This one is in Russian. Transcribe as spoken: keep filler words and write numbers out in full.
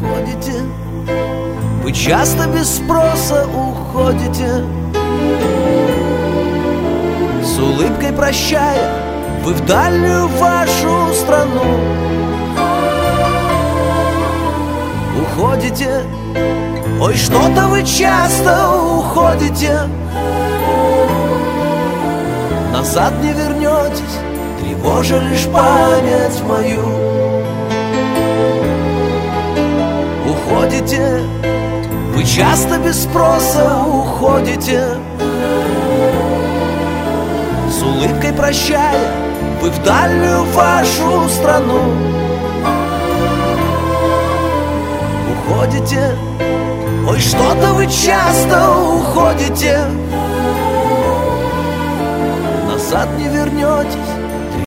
уходите. Вы часто без спроса уходите. С улыбкой прощая, вы в дальнюю вашу страну уходите. Ой, что-то вы часто уходите. Назад не вернетесь, тревожа лишь память мою. Уходите, вы часто без спроса уходите. С улыбкой прощая, вы в дальнюю вашу страну уходите. Ой, что-то вы часто уходите. Назад не вернетесь,